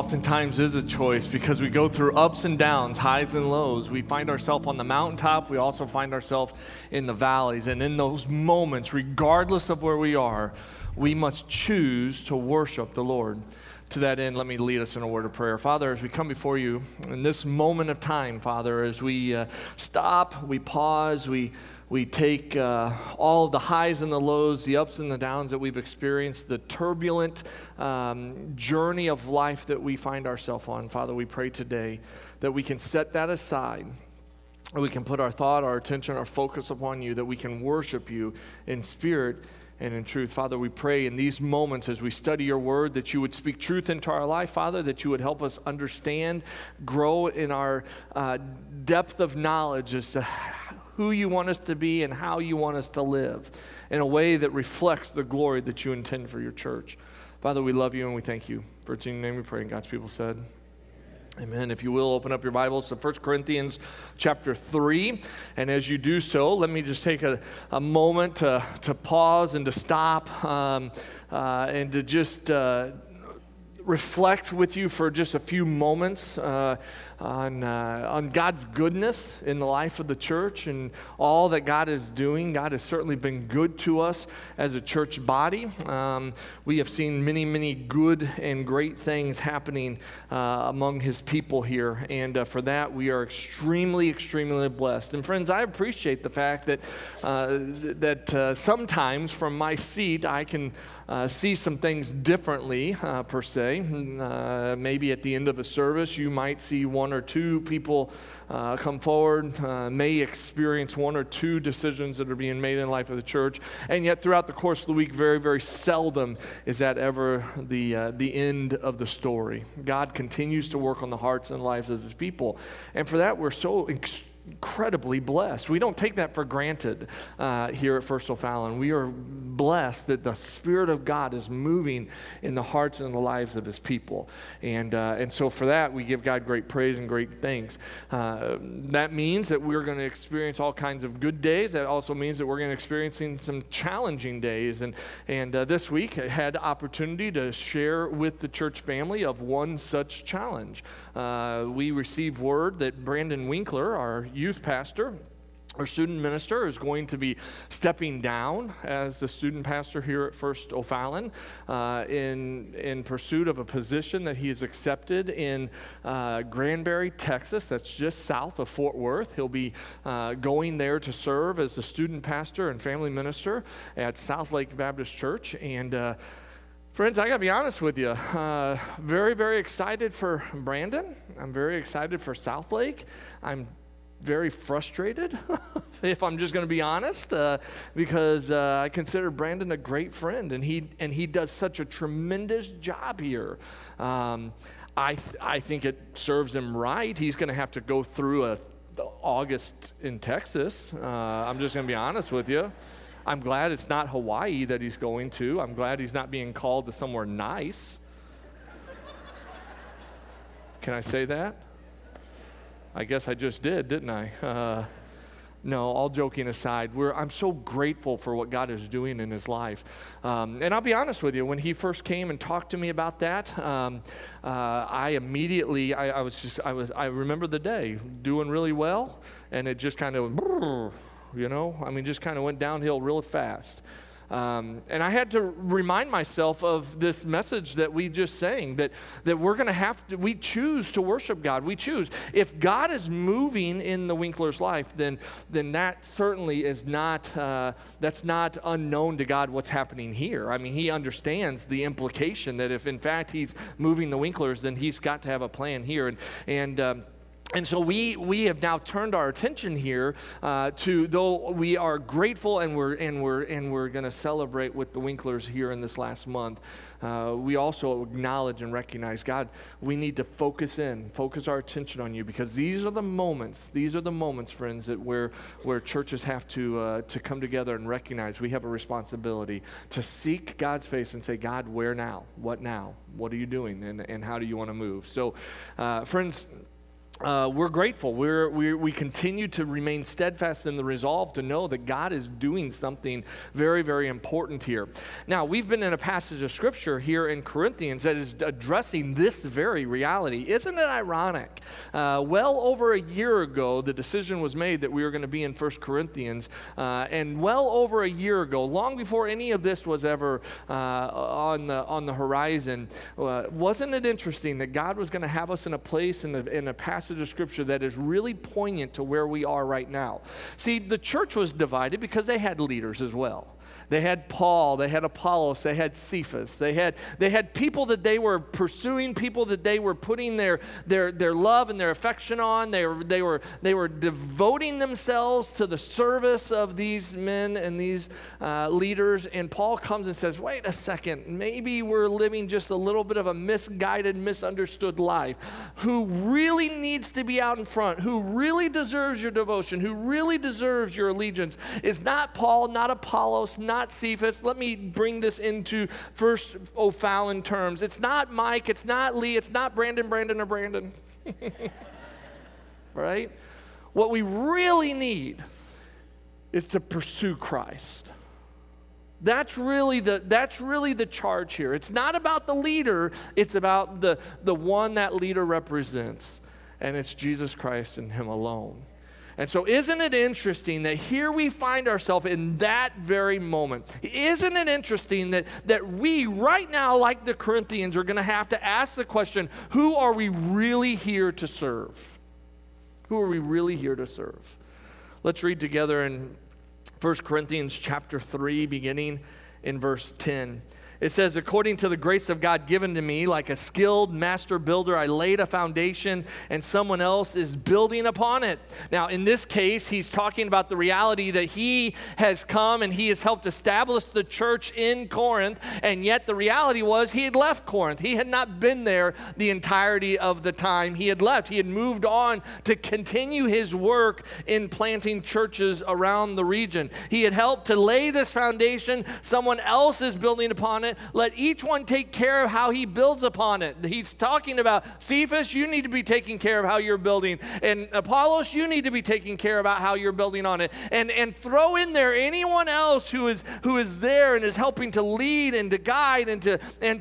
oftentimes is a choice because we go through ups and downs, highs and lows. We find ourselves on the mountaintop. We also find ourselves in the valleys. And in those moments, regardless of where we are, we must choose to worship the Lord. To that end, let me lead us in a word of prayer. Father, as we come before you in this moment of time, Father, as we stop, we pause, we take all of the highs and the lows, the ups and the downs that we've experienced, the turbulent journey of life that we find ourselves on. Father, we pray today that we can set that aside, that we can put our thought, our attention, our focus upon you, that we can worship you in spirit and in truth. Father, we pray in these moments as we study your word that you would speak truth into our life, Father, that you would help us understand, grow in our depth of knowledge as to who you want us to be and how you want us to live in a way that reflects the glory that you intend for your church. Father, we love you and we thank you. For it's in your name we pray, and God's people said, amen. If you will, open up your Bibles to 1 Corinthians chapter 3. And as you do so, let me just take a moment to pause and to stop and to just reflect with you for just a few moments on God's goodness in the life of the church and all that God is doing. God has certainly been good to us as a church body. We have seen many, many good and great things happening among his people here, and for that we are extremely, extremely blessed. And friends, I appreciate the fact that sometimes from my seat I can see some things differently, per se. Maybe at the end of a service you might see one or two people come forward, may experience one or two decisions that are being made in the life of the church, and yet throughout the course of the week, very, very seldom is that ever the end of the story. God continues to work on the hearts and lives of his people, and for that we're so incredibly blessed. We don't take that for granted here at First O'Fallon. We are blessed that the Spirit of God is moving in the hearts and the lives of his people. And so for that, we give God great praise and great thanks. That means that we're going to experience all kinds of good days. That also means that we're going to experience some challenging days. And this week, I had opportunity to share with the church family of one such challenge. We received word that Brandon Winkler, our youth pastor, our student minister, is going to be stepping down as the student pastor here at First O'Fallon in pursuit of a position that he has accepted in Granbury, Texas. That's just south of Fort Worth. He'll be going there to serve as the student pastor and family minister at South Lake Baptist Church. And friends, I got to be honest with you. Very, very excited for Brandon. I'm very excited for South Lake. I'm very frustrated, if I'm just going to be honest, because I consider Brandon a great friend, and he does such a tremendous job here. I think it serves him right. He's going to have to go through August in Texas. I'm just going to be honest with you. I'm glad it's not Hawaii that he's going to. I'm glad he's not being called to somewhere nice. Can I say that? I guess I just did, didn't I? No, all joking aside, I'm so grateful for what God is doing in his life. And I'll be honest with you, when he first came and talked to me about that, I immediately, I remember the day doing really well, and it just kind of, just kind of went downhill real fast. And I had to remind myself of this message that we just sang, that we're going to we choose to worship God. We choose. If God is moving in the Winkler's life, then that certainly is not, that's not unknown to God what's happening here. I mean, he understands the implication that if in fact he's moving the Winklers, then he's got to have a plan here. And so we have now turned our attention here to, though we are grateful and we're going to celebrate with the Winklers here in this last month, we also acknowledge and recognize, God, we need to focus our attention on you, because these are the moments, friends, that where churches have to come together and recognize we have a responsibility to seek God's face and say, God, where now? What now? What are you doing? And how do you want to move? So, friends, we're grateful. We continue to remain steadfast in the resolve to know that God is doing something very, very important here. Now, we've been in a passage of Scripture here in Corinthians that is addressing this very reality. Isn't it ironic? Well over a year ago, the decision was made that we were going to be in 1 Corinthians, and well over a year ago, long before any of this was ever on the horizon, wasn't it interesting that God was going to have us in a place in a passage of Scripture that is really poignant to where we are right now? See, the church was divided because they had leaders as well. They had Paul, they had Apollos, they had Cephas. They had people that they were pursuing, people that they were putting their love and their affection on. They were devoting themselves to the service of these men and these leaders. And Paul comes and says, wait a second, maybe we're living just a little bit of a misguided, misunderstood life. Who really needs to be out in front, who really deserves your devotion, who really deserves your allegiance is not Paul, not Apollos, not Cephas. Let me bring this into first O'Fallon terms. It's not Mike, it's not Lee, it's not Brandon, or Brandon. Right? What we really need is to pursue Christ. That's really the charge here. It's not about the leader, it's about the one that leader represents, and it's Jesus Christ and Him alone. And so isn't it interesting that here we find ourselves in that very moment? Isn't it interesting that we right now, like the Corinthians, are going to have to ask the question, who are we really here to serve? Who are we really here to serve? Let's read together in 1 Corinthians chapter 3, beginning in verse 10. It says, according to the grace of God given to me, like a skilled master builder, I laid a foundation and someone else is building upon it. Now, in this case, he's talking about the reality that he has come and he has helped establish the church in Corinth, and yet the reality was he had left Corinth. He had not been there the entirety of the time he had left. He had moved on to continue his work in planting churches around the region. He had helped to lay this foundation. Someone else is building upon it. Let each one take care of how he builds upon it. He's talking about Cephas, you need to be taking care of how you're building. And Apollos, you need to be taking care about how you're building on it. And throw in there anyone else who is there and is helping to lead and to guide and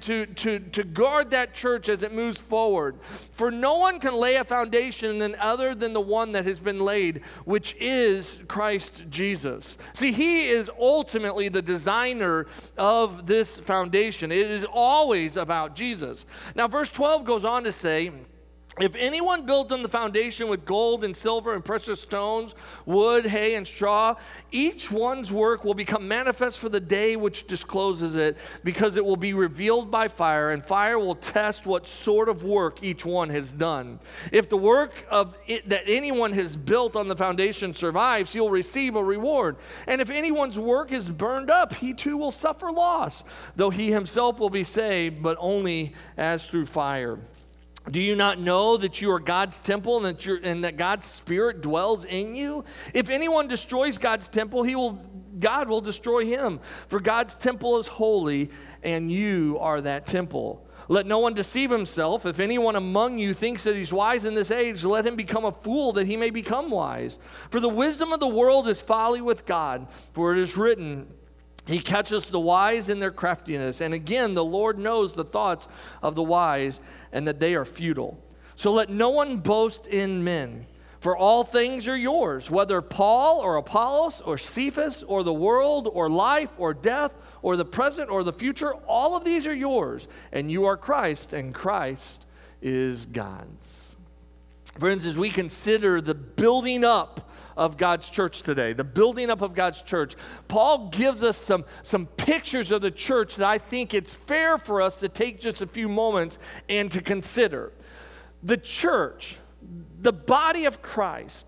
to guard that church as it moves forward. For no one can lay a foundation other than the one that has been laid, which is Christ Jesus. See, He is ultimately the designer of this foundation. It is always about Jesus. Now, verse 12 goes on to say, if anyone builds on the foundation with gold and silver and precious stones, wood, hay, and straw, each one's work will become manifest for the day which discloses it, because it will be revealed by fire, and fire will test what sort of work each one has done. If the work of it that anyone has built on the foundation survives, he'll receive a reward. And if anyone's work is burned up, he too will suffer loss, though he himself will be saved, but only as through fire. Do you not know that you are God's temple and that God's Spirit dwells in you? If anyone destroys God's temple, God will destroy him. For God's temple is holy, and you are that temple. Let no one deceive himself. If anyone among you thinks that he's wise in this age, let him become a fool that he may become wise. For the wisdom of the world is folly with God. For it is written, He catches the wise in their craftiness. And again, the Lord knows the thoughts of the wise, and that they are futile. So let no one boast in men, for all things are yours, whether Paul or Apollos or Cephas or the world or life or death or the present or the future, all of these are yours, and you are Christ, and Christ is God's. Friends, as we consider the building up of God's church today, the building up of God's church, Paul gives us some pictures of the church that I think it's fair for us to take just a few moments and to consider. The church, the body of Christ,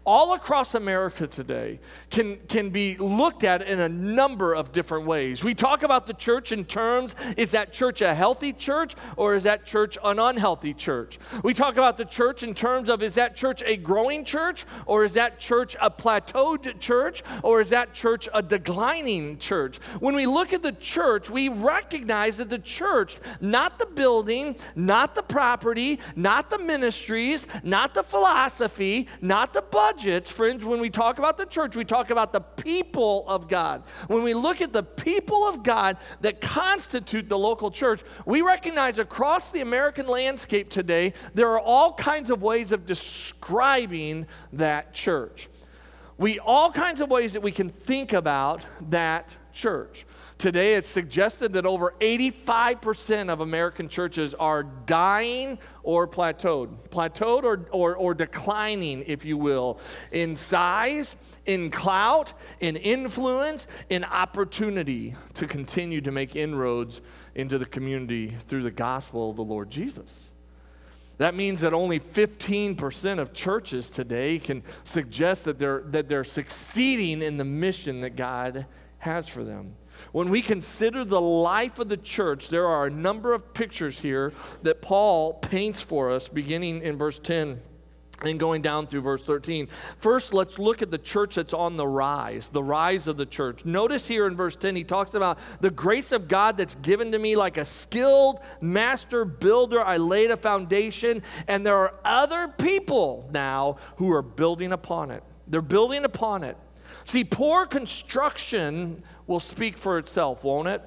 all across America today can be looked at in a number of different ways. We talk about the church in terms, is that church a healthy church or is that church an unhealthy church? We talk about the church in terms of, is that church a growing church or is that church a plateaued church or is that church a declining church? When we look at the church, we recognize that the church, not the building, not the property, not the ministries, not the philosophy, not the budgets, friends, when we talk about the church, we talk about the people of God. When we look at the people of God that constitute the local church, we recognize across the American landscape today, there are all kinds of ways of describing that church. All kinds of ways that we can think about that church. Today, it's suggested that over 85% of American churches are dying or plateaued or declining, if you will, in size, in clout, in influence, in opportunity to continue to make inroads into the community through the gospel of the Lord Jesus. That means that only 15% of churches today can suggest that they're succeeding in the mission that God has for them. When we consider the life of the church, there are a number of pictures here that Paul paints for us, beginning in verse 10 and going down through verse 13. First, let's look at the church that's on the rise of the church. Notice here in verse 10, he talks about the grace of God that's given to me like a skilled master builder. I laid a foundation, and there are other people now who are building upon it. They're building upon it. See, poor construction will speak for itself, won't it?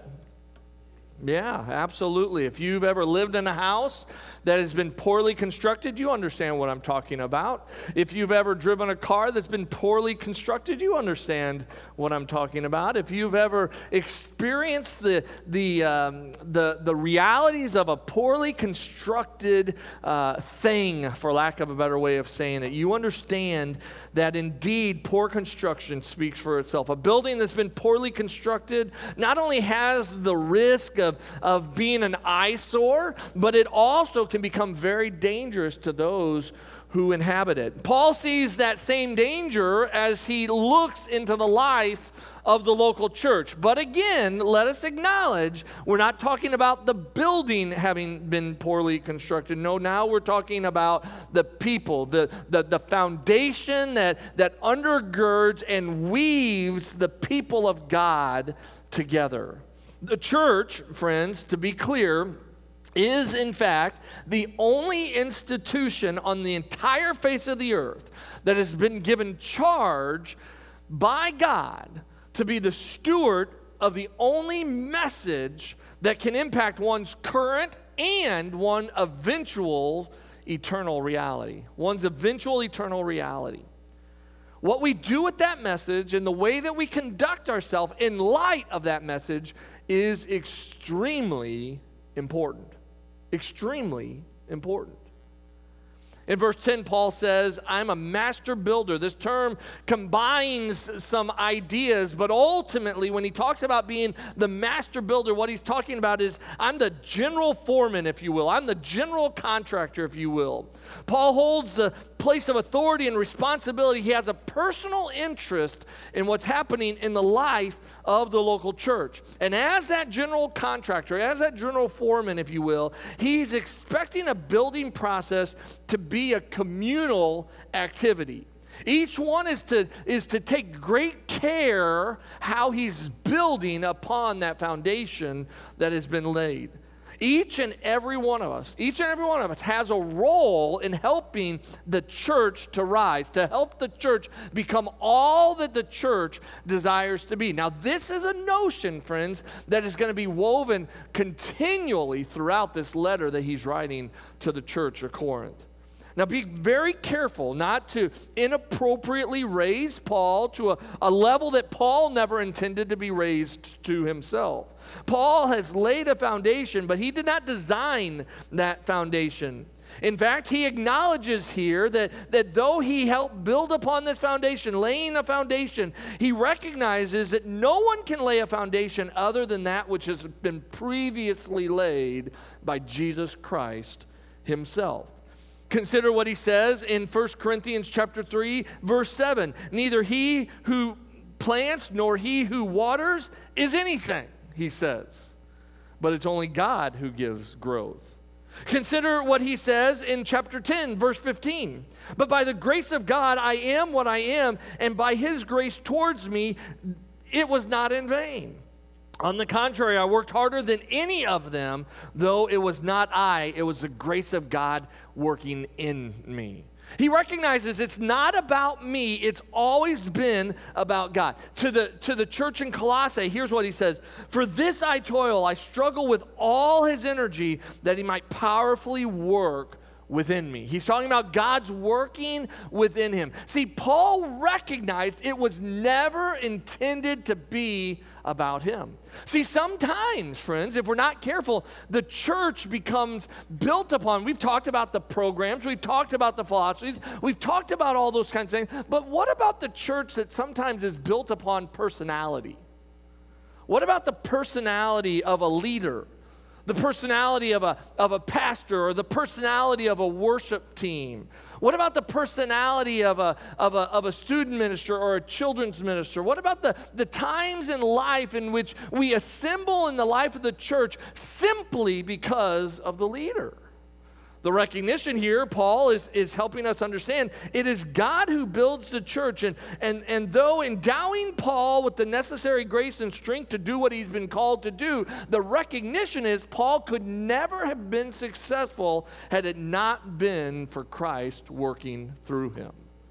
Yeah, absolutely. If you've ever lived in a house that has been poorly constructed, you understand what I'm talking about. If you've ever driven a car that's been poorly constructed, you understand what I'm talking about. If you've ever experienced the realities of a poorly constructed thing, for lack of a better way of saying it, you understand that indeed poor construction speaks for itself. A building that's been poorly constructed not only has the risk of being an eyesore, but it also can become very dangerous to those who inhabit it. Paul sees that same danger as he looks into the life of the local church. But again, let us acknowledge, we're not talking about the building having been poorly constructed. No, now we're talking about the people, the foundation that undergirds and weaves the people of God together. The church, friends, to be clear, is in fact the only institution on the entire face of the earth that has been given charge by God to be the steward of the only message that can impact one's current and one eventual eternal reality. One's eventual eternal reality. What we do with that message and the way that we conduct ourselves in light of that message is extremely important. Extremely important. In verse 10, Paul says, I'm a master builder. This term combines some ideas, but ultimately, when he talks about being the master builder, what he's talking about is, I'm the general foreman, if you will. I'm the general contractor, if you will. Paul holds a place of authority and responsibility. He has a personal interest in what's happening in the life of the local church. And as that general contractor, as that general foreman, if you will, he's expecting a building process to be a communal activity. Each one is to take great care how he's building upon that foundation that has been laid. Each and every one of us has a role in helping the church to rise, to help the church become all that the church desires to be. Now, this is a notion, friends, that is going to be woven continually throughout this letter that he's writing to the church of Corinth. Now, be very careful not to inappropriately raise Paul to a level that Paul never intended to be raised to himself. Paul has laid a foundation, but he did not design that foundation. In fact, he acknowledges here that though he helped build upon this foundation, laying a foundation, he recognizes that no one can lay a foundation other than that which has been previously laid by Jesus Christ himself. Consider what he says in 1 Corinthians chapter 3, verse 7. Neither he who plants nor he who waters is anything, he says, but it's only God who gives growth. Consider what he says in chapter 10, verse 15. But by the grace of God, I am what I am, and by his grace towards me, it was not in vain. On the contrary, I worked harder than any of them, though it was not I, it was the grace of God working in me. He recognizes it's not about me, it's always been about God. To the church in Colossae, here's what he says: "For this I toil, I struggle with all his energy, that he might powerfully work within me." He's talking about God's working within him. See, Paul recognized it was never intended to be about him. See, sometimes, friends, if we're not careful, the church becomes built upon, we've talked about the programs, we've talked about the philosophies, we've talked about all those kinds of things, but what about the church that sometimes is built upon personality? What about the personality of a leader? The personality of a pastor, or the personality of a worship team? What about the personality of a student minister or a children's minister? What about the times in life in which we assemble in the life of the church simply because of the leader? The recognition here, Paul is helping us understand, it is God who builds the church. And though endowing Paul with the necessary grace and strength to do what he's been called to do, the recognition is Paul could never have been successful had it not been for Christ working through him.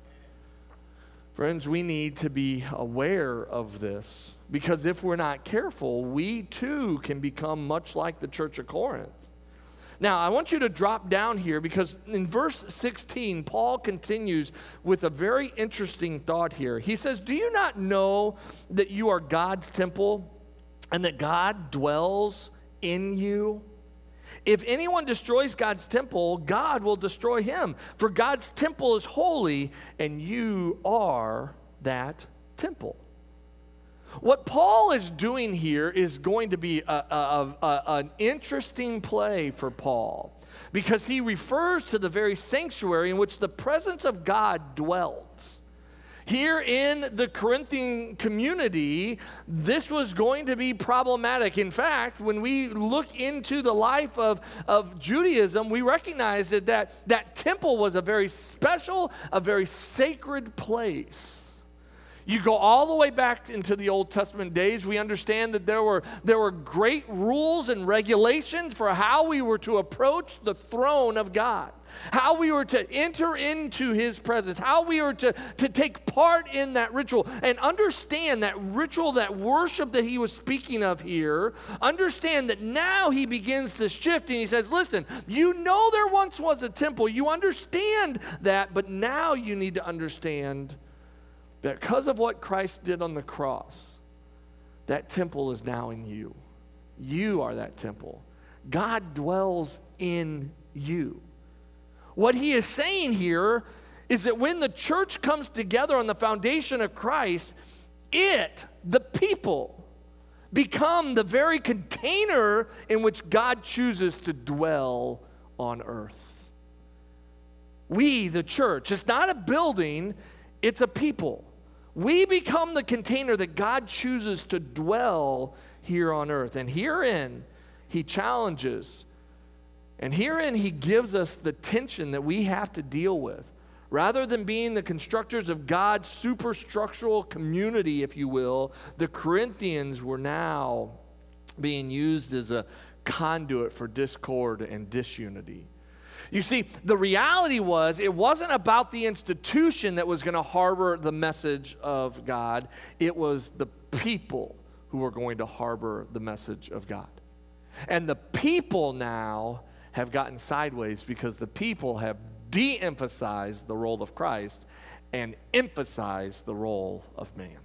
Friends, we need to be aware of this, because if we're not careful, we too can become much like the church of Corinth. Now, I want you to drop down here, because in verse 16, Paul continues with a very interesting thought here. He says, "Do you not know that you are God's temple and that God dwells in you? If anyone destroys God's temple, God will destroy him. For God's temple is holy, and you are that temple." What Paul is doing here is going to be an interesting play for Paul, because he refers to the very sanctuary in which the presence of God dwelt. Here in the Corinthian community, this was going to be problematic. In fact, when we look into the life of Judaism, we recognize that temple was a very special, a very sacred place. You go all the way back into the Old Testament days, we understand that there were great rules and regulations for how we were to approach the throne of God, how we were to enter into his presence, how we were to take part in that ritual, and understand that ritual, that worship that he was speaking of here. Understand that now he begins to shift, and he says, listen, you know there once was a temple, you understand that, but now you need to understand because of what Christ did on the cross, that temple is now in you. You are that temple. God dwells in you. What he is saying here is that when the church comes together on the foundation of Christ, the people, become the very container in which God chooses to dwell on earth. We, the church, it's not a building, it's a people. We become the container that God chooses to dwell here on earth. And herein, he challenges. And herein, he gives us the tension that we have to deal with. Rather than being the constructors of God's superstructural community, if you will, the Corinthians were now being used as a conduit for discord and disunity. You see, the reality was, it wasn't about the institution that was going to harbor the message of God. It was the people who were going to harbor the message of God. And the people now have gotten sideways because the people have de-emphasized the role of Christ and emphasized the role of man.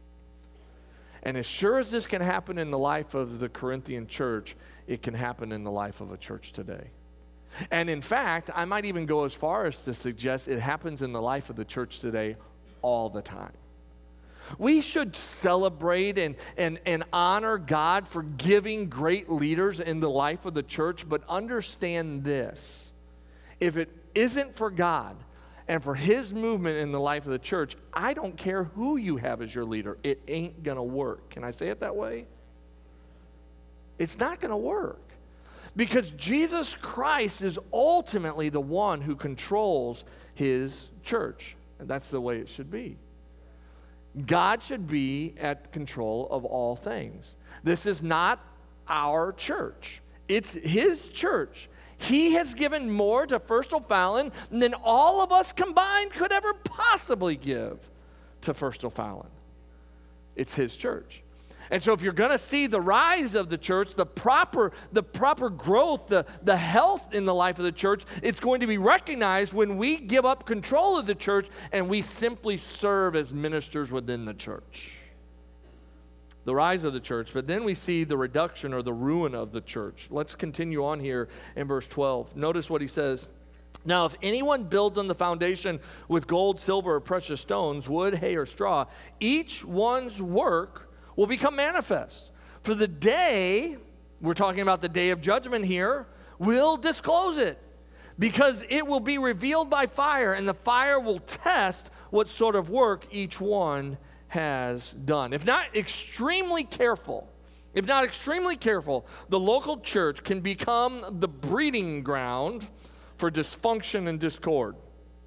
And as sure as this can happen in the life of the Corinthian church, it can happen in the life of a church today. And in fact, I might even go as far as to suggest it happens in the life of the church today all the time. We should celebrate and honor God for giving great leaders in the life of the church, but understand this. If it isn't for God and for his movement in the life of the church, I don't care who you have as your leader. It ain't going to work. Can I say it that way? It's not going to work. Because Jesus Christ is ultimately the one who controls his church. And that's the way it should be. God should be at control of all things. This is not our church. It's his church. He has given more to First O'Fallon than all of us combined could ever possibly give to First O'Fallon. It's his church. And so if you're going to see the rise of the church, the proper growth, the health in the life of the church, it's going to be recognized when we give up control of the church and we simply serve as ministers within the church. The rise of the church, but then we see the reduction or the ruin of the church. Let's continue on here in verse 12. Notice what he says. Now, if anyone builds on the foundation with gold, silver, or precious stones, wood, hay, or straw, each one's work will become manifest. For the day, we're talking about the day of judgment here, will disclose it, because it will be revealed by fire, and the fire will test what sort of work each one has done. If not extremely careful, the local church can become the breeding ground for dysfunction and discord.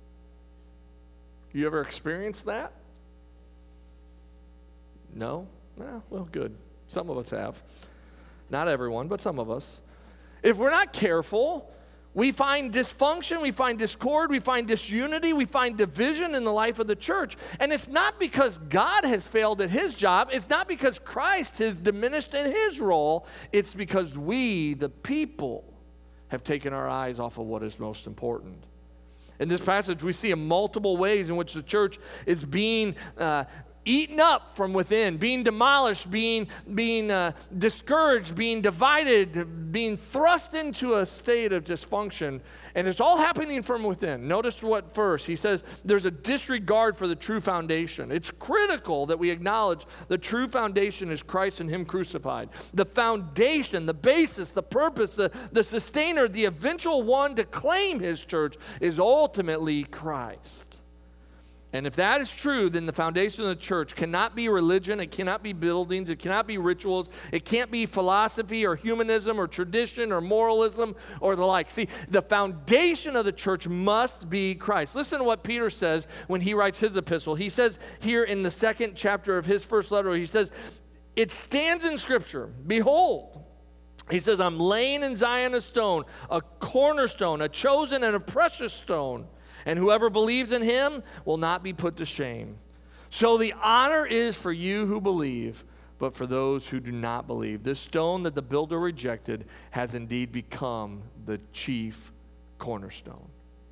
You ever experienced that? No? Well, good. Some of us have. Not everyone, but some of us. If we're not careful, we find dysfunction, we find discord, we find disunity, we find division in the life of the church. And it's not because God has failed at his job. It's not because Christ has diminished in his role. It's because we, the people, have taken our eyes off of what is most important. In this passage, we see in multiple ways in which the church is being eaten up from within, being demolished, being discouraged, being divided, being thrust into a state of dysfunction. And it's all happening from within. Notice what first he says, there's a disregard for the true foundation. It's critical that we acknowledge the true foundation is Christ and him crucified. The foundation, the basis, the purpose, the sustainer, the eventual one to claim his church is ultimately Christ. And if that is true, then the foundation of the church cannot be religion, it cannot be buildings, it cannot be rituals, it can't be philosophy or humanism or tradition or moralism or the like. See, the foundation of the church must be Christ. Listen to what Peter says when he writes his epistle. He says here in the second chapter of his first letter, he says, it stands in Scripture, behold, he says, I'm laying in Zion a stone, a cornerstone, a chosen and a precious stone. And whoever believes in him will not be put to shame. So the honor is for you who believe, but for those who do not believe. This stone that the builder rejected has indeed become the chief cornerstone.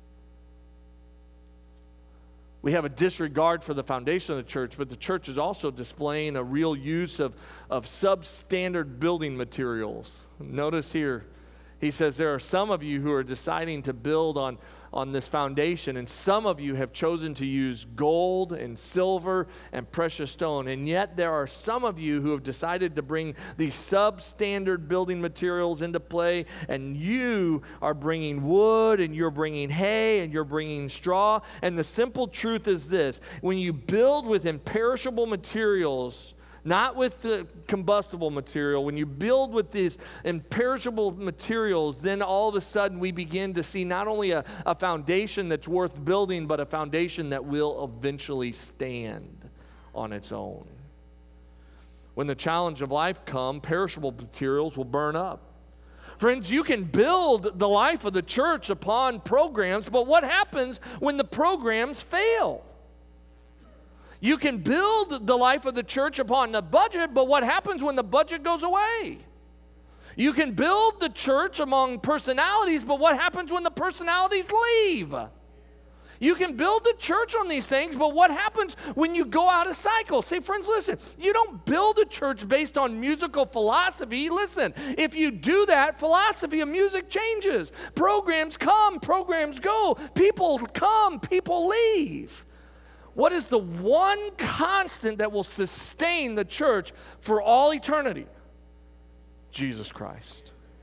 We have a disregard for the foundation of the church, but the church is also displaying a real use of substandard building materials. Notice here, he says there are some of you who are deciding to build on this foundation, and some of you have chosen to use gold and silver and precious stone, and yet there are some of you who have decided to bring these substandard building materials into play, and you are bringing wood, and you're bringing hay, and you're bringing straw. And the simple truth is this: when you build with imperishable materials, not with the combustible material, when you build with these imperishable materials, then all of a sudden we begin to see not only a foundation that's worth building, but a foundation that will eventually stand on its own. When the challenge of life comes, perishable materials will burn up. Friends, you can build the life of the church upon programs, but what happens when the programs fail? You can build the life of the church upon the budget, but what happens when the budget goes away? You can build the church among personalities, but what happens when the personalities leave? You can build the church on these things, but what happens when you go out of cycle? See, friends, listen, you don't build a church based on musical philosophy. Listen, if you do that, philosophy of music changes. Programs come, programs go. People come, people leave. What is the one constant that will sustain the church for all eternity? Jesus Christ.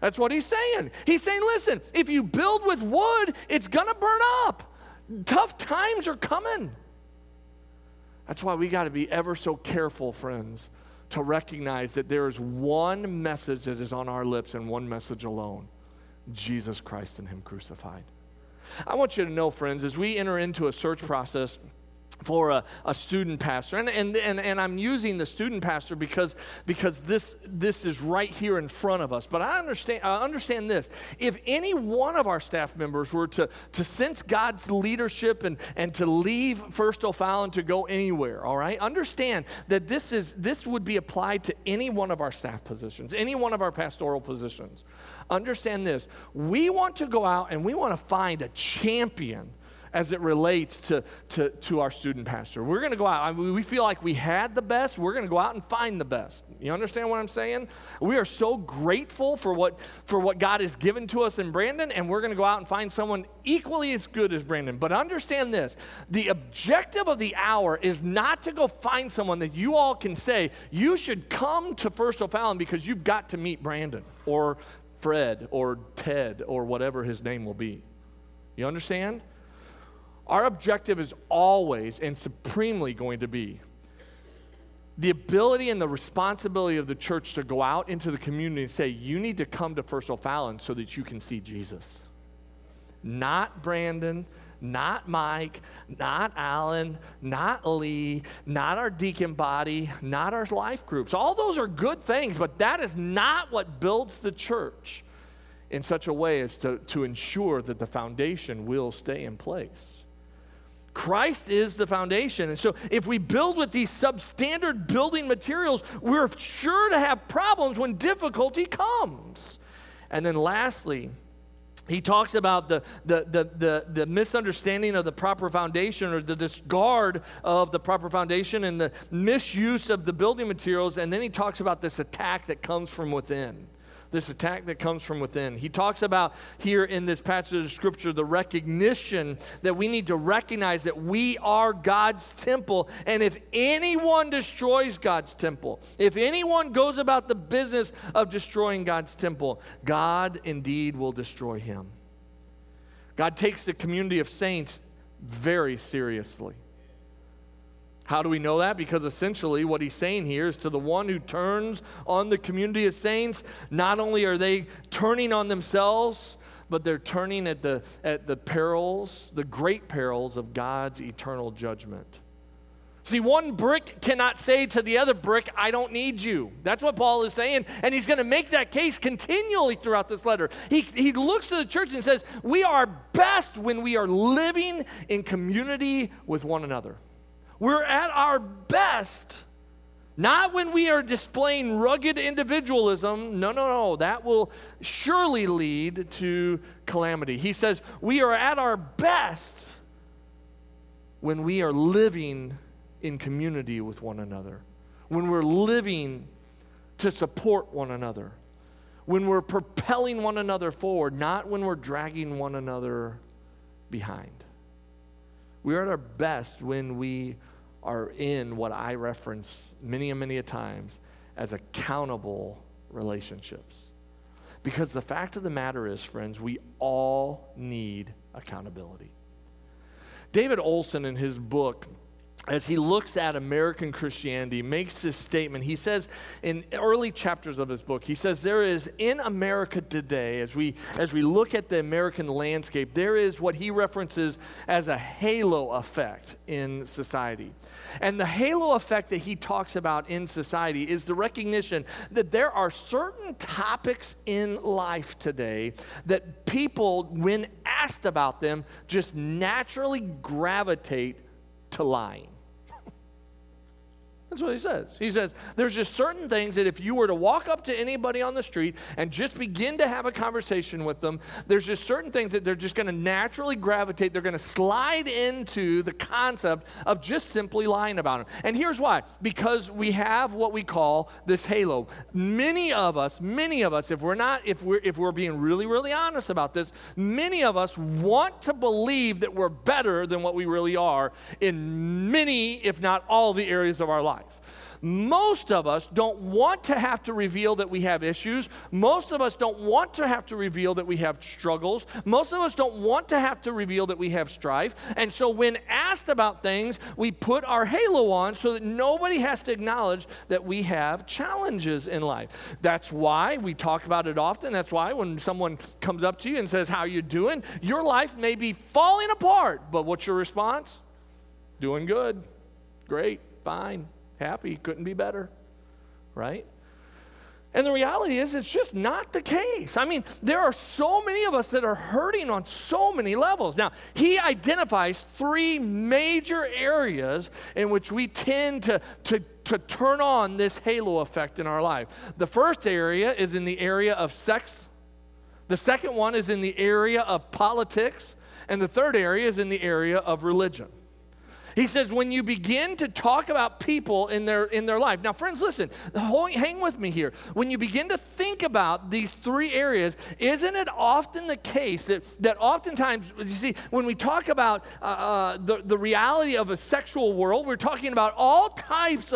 That's what he's saying. He's saying, listen, if you build with wood, it's going to burn up. Tough times are coming. That's why we got to be ever so careful, friends, to recognize that there is one message that is on our lips and one message alone: Jesus Christ and him crucified. I want you to know, friends, as we enter into a search process for a student pastor, and I'm using the student pastor because this is right here in front of us. But I understand this: if any one of our staff members were to sense God's leadership and to leave First O'Fallon to go anywhere, all right, understand that this would be applied to any one of our staff positions, any one of our pastoral positions. Understand this: we want to go out and we want to find a champion as it relates to our student pastor. We're going to go out. We feel like we had the best. We're going to go out and find the best. You understand what I'm saying? We are so grateful for what God has given to us in Brandon, and we're going to go out and find someone equally as good as Brandon. But understand this: the objective of the hour is not to go find someone that you all can say, you should come to First O'Fallon because you've got to meet Brandon or Fred or Ted or whatever his name will be. You understand? Our objective is always and supremely going to be the ability and the responsibility of the church to go out into the community and say, you need to come to First O'Fallon so that you can see Jesus. Not Brandon, not Mike, not Alan, not Lee, not our deacon body, not our life groups. All those are good things, but that is not what builds the church in such a way as to ensure that the foundation will stay in place. Christ is the foundation. And so if we build with these substandard building materials, we're sure to have problems when difficulty comes. And then lastly, he talks about the misunderstanding of the proper foundation, or the discard of the proper foundation, and the misuse of the building materials. And then he talks about this attack that comes from within. This attack that comes from within. He talks about here in this passage of Scripture the recognition that we need to recognize that we are God's temple, and if anyone destroys God's temple, if anyone goes about the business of destroying God's temple, God indeed will destroy him. God takes the community of saints very seriously. How do we know that? Because essentially what he's saying here is, to the one who turns on the community of saints, not only are they turning on themselves, but they're turning at the perils, the great perils of God's eternal judgment. See, one brick cannot say to the other brick, I don't need you. That's what Paul is saying, and he's going to make that case continually throughout this letter. He looks to the church and says, we are best when we are living in community with one another. We're at our best, not when we are displaying rugged individualism. No. That will surely lead to calamity. He says we are at our best when we are living in community with one another, when we're living to support one another, when we're propelling one another forward, not when we're dragging one another behind. We are at our best when we are in what I reference many a times as accountable relationships. Because the fact of the matter is, friends, we all need accountability. David Olson, in his book, as he looks at American Christianity, makes this statement. He says in early chapters of his book, he says there is in America today, as we look at the American landscape, there is what he references as a halo effect in society. And the halo effect that he talks about in society is the recognition that there are certain topics in life today that people, when asked about them, just naturally gravitate to lying. That's what he says. He says, there's just certain things that if you were to walk up to anybody on the street and just begin to have a conversation with them, there's just certain things that they're just going to naturally gravitate. They're going to slide into the concept of just simply lying about them. And here's why. Because we have what we call this halo. Many of us, if we're being really honest about this, many of us want to believe that we're better than what we really are in many, if not all, the areas of our life. life. Most of us don't want to have to reveal that we have issues. Most of us don't want to have to reveal that we have struggles. Most of us don't want to have to reveal that we have strife. And so when asked about things, we put our halo on so that nobody has to acknowledge that we have challenges in life. That's why we talk about it often. That's why when someone comes up to you and says, "How you doing?" Your life may be falling apart, but what's your response? Doing good, great, fine, happy, couldn't be better, right? And the reality is it's just not the case. I mean, there are so many of us that are hurting on so many levels. Now, he identifies three major areas in which we tend to turn on this halo effect in our life. The first area is in the area of sex. The second one is in the area of politics. And the third area is in the area of religion. He says when you begin to talk about people in their life. Now, friends, listen, hang with me here. When you begin to think about these three areas, isn't it often the case that oftentimes, you see, when we talk about the reality of a sexual world, we're talking about all types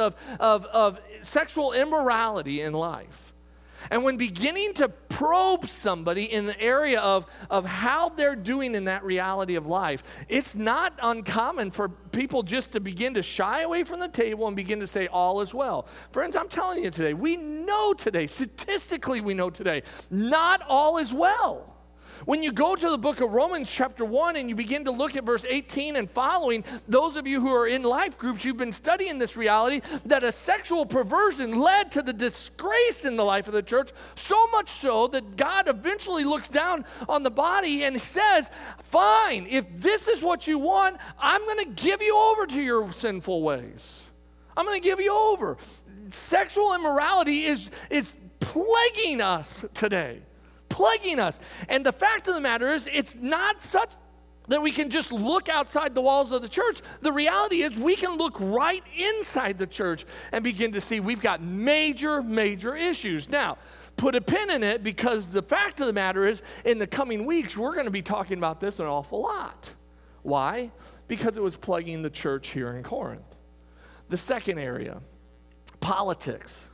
of sexual immorality in life. And when beginning to probe somebody in the area of how they're doing in that reality of life, it's not uncommon for people just to begin to shy away from the table and begin to say, all is well. Friends, I'm telling you today, we know today, statistically we know today, not all is well. When you go to the book of Romans chapter 1 and you begin to look at verse 18 and following, those of you who are in life groups, you've been studying this reality that a sexual perversion led to the disgrace in the life of the church, so much so that God eventually looks down on the body and says, fine, if this is what you want, I'm going to give you over to your sinful ways. I'm going to give you over. Sexual immorality is plaguing us today. Plaguing us. And the fact of the matter is, it's not such that we can just look outside the walls of the church. The reality is we can look right inside the church and begin to see we've got major, major issues. Now, put a pin in it, because the fact of the matter is, in the coming weeks, we're going to be talking about this an awful lot. Why? Because it was plaguing the church here in Corinth. The second area, politics,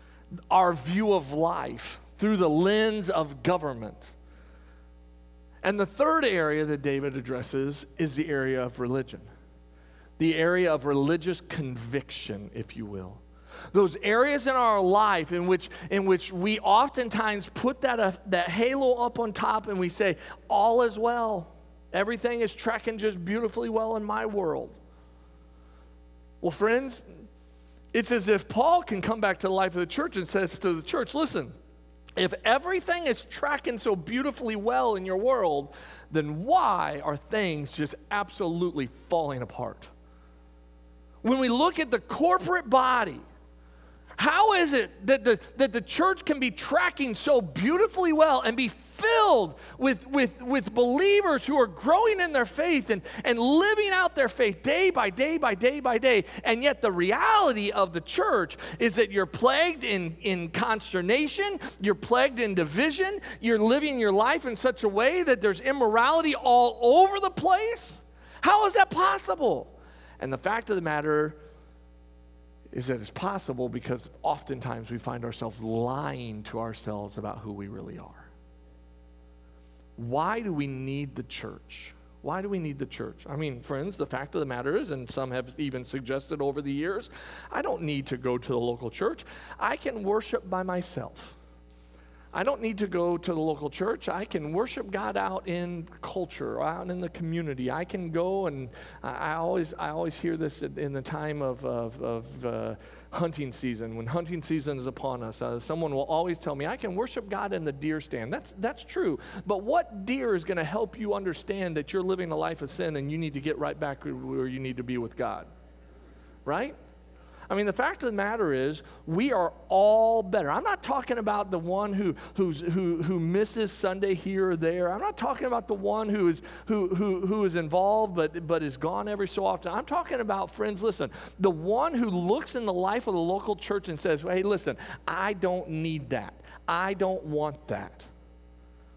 our view of life through the lens of government. And the third area that David addresses is the area of religion, the area of religious conviction, if you will. Those areas in our life in which we oftentimes put that halo up on top and we say, all is well. Everything is tracking just beautifully well in my world. Well, friends, it's as if Paul can come back to the life of the church and says to the church, listen, if everything is tracking so beautifully well in your world, then why are things just absolutely falling apart? When we look at the corporate body, how is it that the church can be tracking so beautifully well and be filled with believers who are growing in their faith and living out their faith day by day by day by day, and yet the reality of the church is that you're plagued in consternation, you're plagued in division, you're living your life in such a way that there's immorality all over the place? How is that possible? And the fact of the matter is that it's possible because oftentimes we find ourselves lying to ourselves about who we really are. Why do we need the church? Why do we need the church? I mean, friends, the fact of the matter is, and some have even suggested over the years, I don't need to go to the local church. I can worship by myself. I don't need to go to the local church. I can worship God out in culture, out in the community. I can go, and I always hear this in the time of hunting season. When hunting season is upon us, someone will always tell me, I can worship God in the deer stand. That's true. But what deer is going to help you understand that you're living a life of sin and you need to get right back where you need to be with God? Right? I mean, the fact of the matter is, we are all better. I'm not talking about the one who misses Sunday here or there. I'm not talking about the one who is involved but is gone every so often. I'm talking about, friends, listen, the one who looks in the life of the local church and says, hey, listen, I don't need that. I don't want that.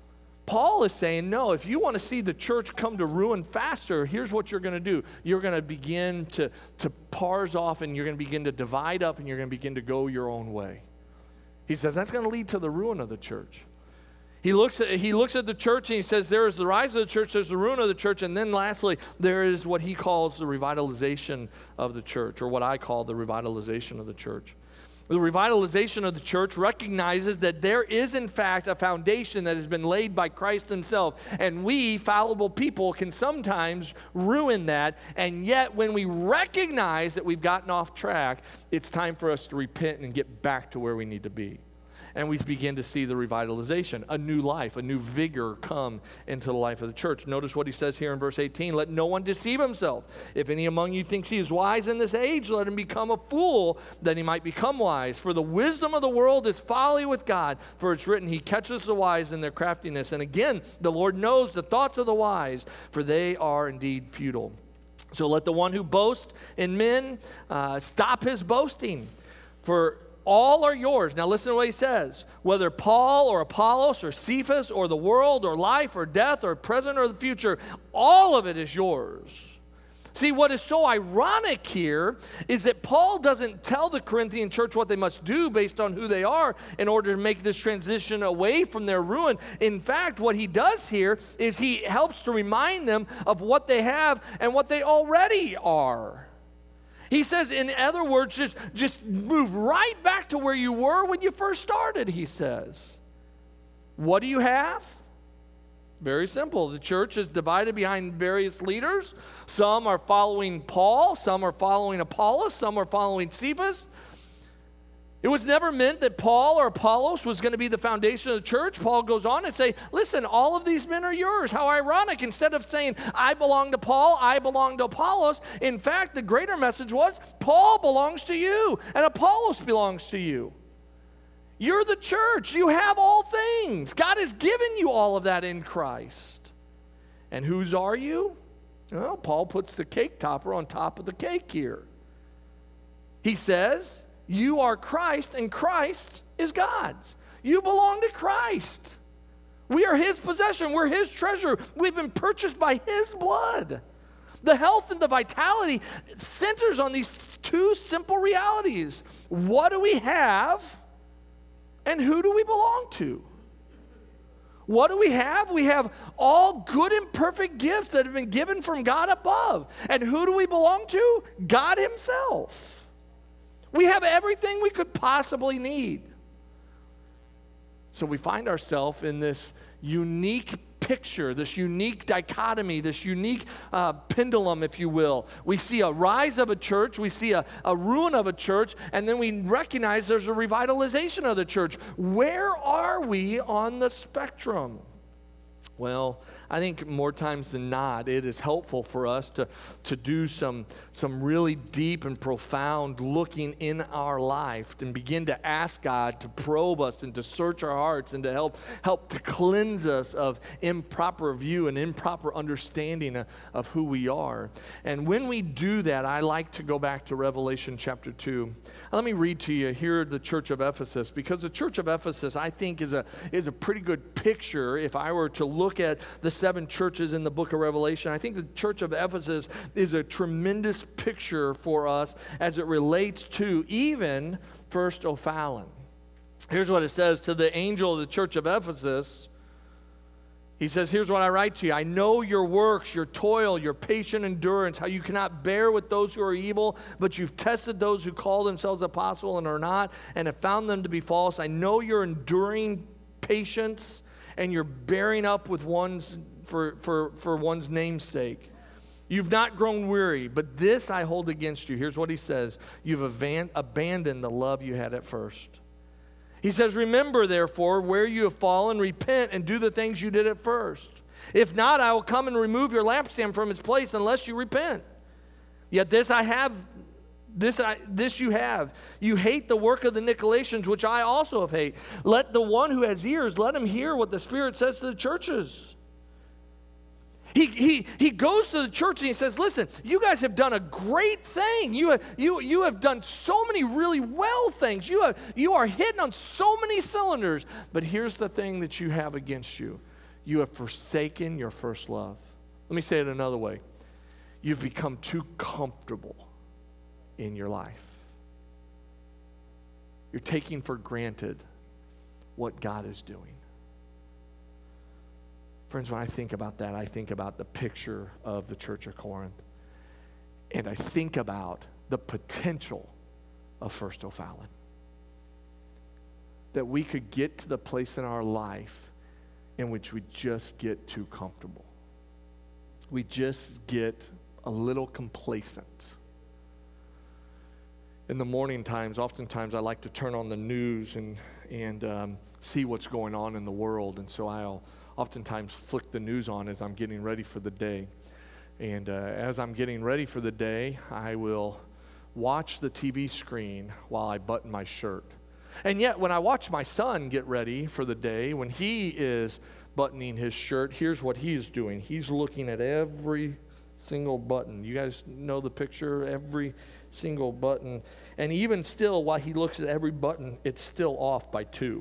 Paul is saying, no, if you want to see the church come to ruin faster, here's what you're going to do. You're going to begin to parse off, and you're going to begin to divide up, and you're going to begin to go your own way. He says that's going to lead to the ruin of the church. He looks at the church and he says there is the rise of the church, there's the ruin of the church, and then lastly, there is what he calls the revitalization of the church, or what I call the revitalization of the church. The revitalization of the church recognizes that there is, in fact, a foundation that has been laid by Christ himself, and we, fallible people, can sometimes ruin that, and yet when we recognize that we've gotten off track, it's time for us to repent and get back to where we need to be. And we begin to see the revitalization, a new life, a new vigor come into the life of the church. Notice what he says here in verse 18, let no one deceive himself. If any among you thinks he is wise in this age, let him become a fool, that he might become wise. For the wisdom of the world is folly with God. For it's written, he catches the wise in their craftiness. And again, the Lord knows the thoughts of the wise, for they are indeed futile. So let the one who boasts in men stop his boasting, for all are yours. Now listen to what he says. Whether Paul or Apollos or Cephas or the world or life or death or present or the future, all of it is yours. See, what is so ironic here is that Paul doesn't tell the Corinthian church what they must do based on who they are in order to make this transition away from their ruin. In fact, what he does here is he helps to remind them of what they have and what they already are. He says, in other words, just move right back to where you were when you first started, he says. What do you have? Very simple. The church is divided behind various leaders. Some are following Paul, some are following Apollos, some are following Cephas. It was never meant that Paul or Apollos was going to be the foundation of the church. Paul goes on and say, listen, all of these men are yours. How ironic. Instead of saying, I belong to Paul, I belong to Apollos. In fact, the greater message was, Paul belongs to you and Apollos belongs to you. You're the church. You have all things. God has given you all of that in Christ. And whose are you? Well, Paul puts the cake topper on top of the cake here. He says, you are Christ, and Christ is God's. You belong to Christ. We are his possession. We're his treasure. We've been purchased by his blood. The health and the vitality centers on these two simple realities. What do we have, and who do we belong to? What do we have? We have all good and perfect gifts that have been given from God above. And who do we belong to? God himself. We have everything we could possibly need. So we find ourselves in this unique picture, this unique dichotomy, this unique pendulum, if you will. We see a rise of a church, we see a ruin of a church, and then we recognize there's a revitalization of the church. Where are we on the spectrum? Well, I think more times than not, it is helpful for us to do some really deep and profound looking in our life and begin to ask God to probe us and to search our hearts and to help to cleanse us of improper view and improper understanding of who we are. And when we do that, I like to go back to Revelation chapter 2. Let me read to you here the church of Ephesus, because the church of Ephesus, I think, is a pretty good picture. If I were to look at the 7 churches in the book of Revelation, I think the church of Ephesus is a tremendous picture for us as it relates to even First Ophalon. Here's what it says to the angel of the church of Ephesus. He says, here's what I write to you. I know your works, your toil, your patient endurance, how you cannot bear with those who are evil, but you've tested those who call themselves apostle and are not, and have found them to be false. I know your enduring patience, and you're bearing up with one's for one's name's sake. You've not grown weary, but this I hold against you. Here's what he says. You've abandoned the love you had at first. He says, remember, therefore, where you have fallen, repent, and do the things you did at first. If not, I will come and remove your lampstand from its place unless you repent. Yet this I have, this you have. You hate the work of the Nicolaitans, which I also have hate. Let the one who has ears, let him hear what the Spirit says to the churches. He goes to the church and he says, listen, you guys have done a great thing. You have done so many really well things. You are hitting on so many cylinders. But here's the thing that you have against you. you have forsaken your first love. Let me say it another way. You've become too comfortable in your life. You're taking for granted what God is doing. Friends, when I think about that, I think about the picture of the church of Corinth. And I think about the potential of First O'Fallon. That we could get to the place in our life in which we just get too comfortable. We just get a little complacent. In the morning times, oftentimes I like to turn on the news and see what's going on in the world. And so I'll oftentimes flick the news on as I'm getting ready for the day. And as I'm getting ready for the day, I will watch the TV screen while I button my shirt. And yet, when I watch my son get ready for the day, when he is buttoning his shirt, here's what he's doing. He's looking at every single button. You guys know the picture? Every single button. And even still, while he looks at every button, it's still off by 2.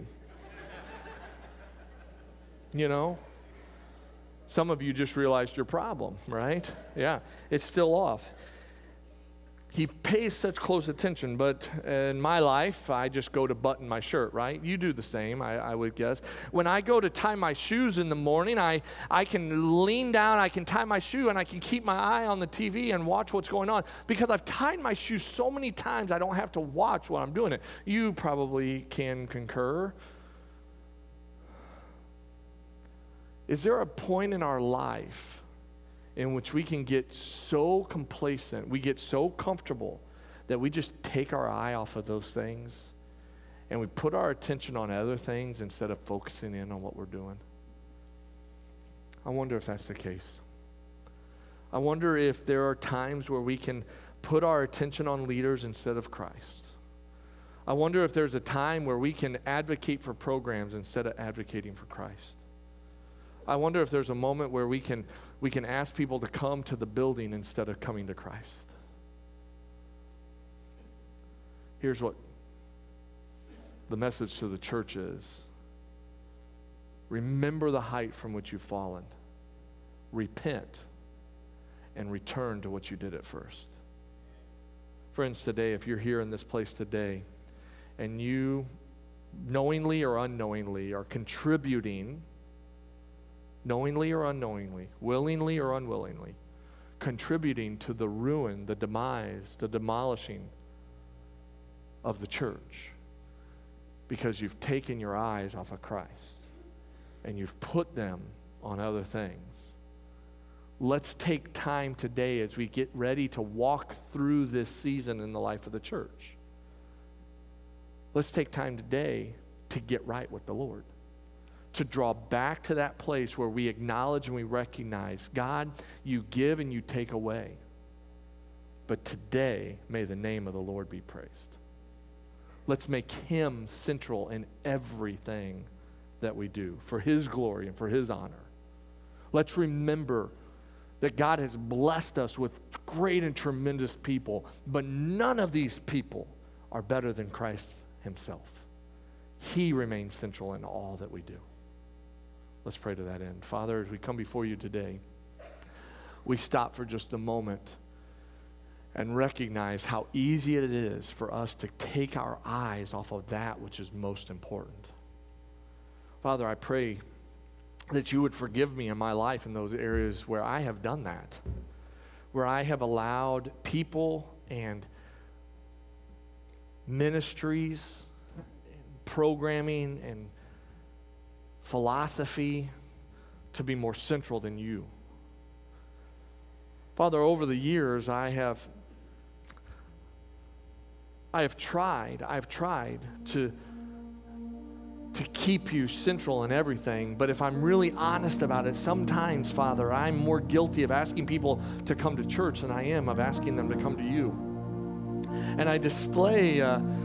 You know? Some of you just realized your problem, right? Yeah, it's still off. He pays such close attention, but in my life, I just go to button my shirt, right? You do the same, I would guess. When I go to tie my shoes in the morning, I can lean down, I can tie my shoe, and I can keep my eye on the TV and watch what's going on. Because I've tied my shoes so many times, I don't have to watch while I'm doing it. You probably can concur. Is there a point in our life in which we can get so complacent, we get so comfortable that we just take our eye off of those things and we put our attention on other things instead of focusing in on what we're doing? I wonder if that's the case. I wonder if there are times where we can put our attention on leaders instead of Christ. I wonder if there's a time where we can advocate for programs instead of advocating for Christ. I wonder if there's a moment where we can ask people to come to the building instead of coming to Christ. Here's what the message to the church is. Remember the height from which you've fallen. Repent and return to what you did at first. Friends, today, if you're here in this place today and you knowingly or unknowingly are contributing, knowingly or unknowingly, willingly or unwillingly, contributing to the ruin, the demise, the demolishing of the church because you've taken your eyes off of Christ and you've put them on other things. Let's take time today as we get ready to walk through this season in the life of the church. Let's take time today to get right with the Lord. To draw back to that place where we acknowledge and we recognize, God, you give and you take away. But today, may the name of the Lord be praised. Let's make him central in everything that we do for his glory and for his honor. Let's remember that God has blessed us with great and tremendous people, but none of these people are better than Christ himself. He remains central in all that we do. Let's pray to that end. Father, as we come before you today, we stop for just a moment and recognize how easy it is for us to take our eyes off of that which is most important. Father, I pray that you would forgive me in my life in those areas where I have done that, where I have allowed people and ministries, and programming and philosophy to be more central than you. Father, over the years, I've tried to keep you central in everything, but if I'm really honest about it, sometimes, Father, I'm more guilty of asking people to come to church than I am of asking them to come to you. And I display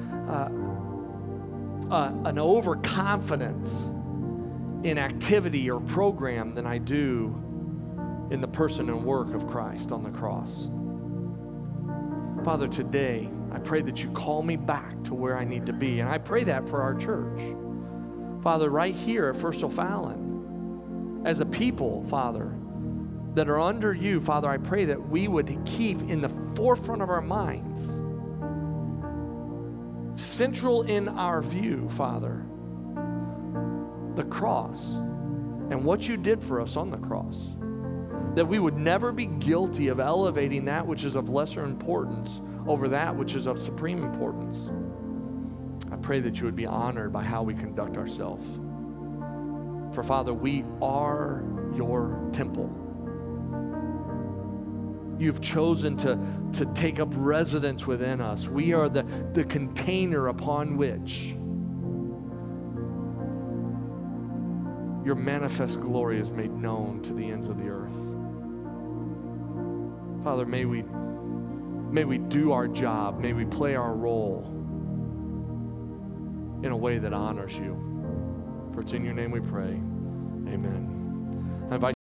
an overconfidence in activity or program than I do in the person and work of Christ on the cross. Father, today, I pray that you call me back to where I need to be, and I pray that for our church. Father, right here at First O'Fallon, as a people, Father, that are under you, Father, I pray that we would keep in the forefront of our minds, central in our view, Father, the cross and what you did for us on the cross. That we would never be guilty of elevating that which is of lesser importance over that which is of supreme importance. I pray that you would be honored by how we conduct ourselves. For Father, we are your temple. You've chosen to take up residence within us. We are the container upon which your manifest glory is made known to the ends of the earth. Father, may we do our job. May we play our role in a way that honors you. For it's in your name we pray. Amen. I invite